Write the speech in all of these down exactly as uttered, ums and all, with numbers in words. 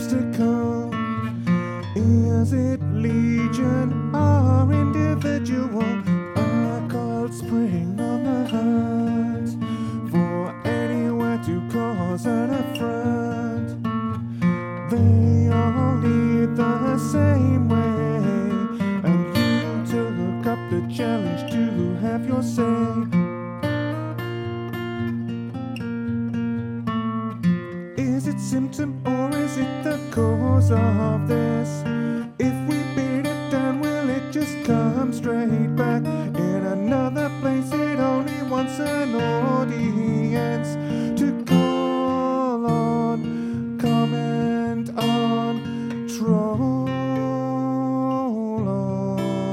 obstacle? Is it legion or individual? A cold spring on the heart for anywhere to cause an affront. They all lead the same way, and you took up the challenge to have your say. Is it symptom or is it the cause of this? If we beat it down, will it just come straight back? In another place it only wants an audience to call on, comment on, troll on.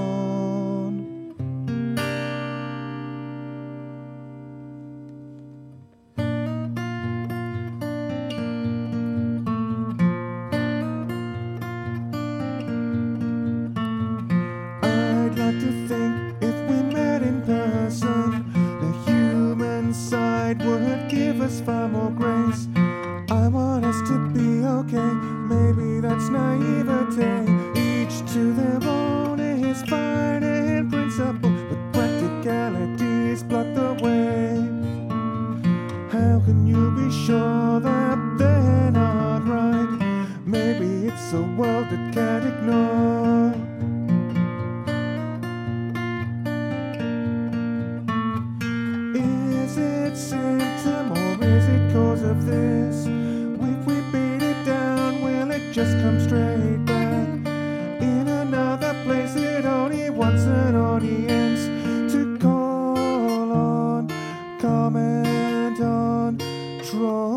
I'd like to think if we met in person, the human side would give us far more grace. I want us to be okay, maybe that's naivete. Each to their own is fine in principle, but practicalities block the way. How can you be sure that they're not right? Maybe it's a world that can't ignore. Is it symptom or is it cause of this? If we beat it down, will it just come straight back? In another place it only wants an audience to call on, comment on, troll.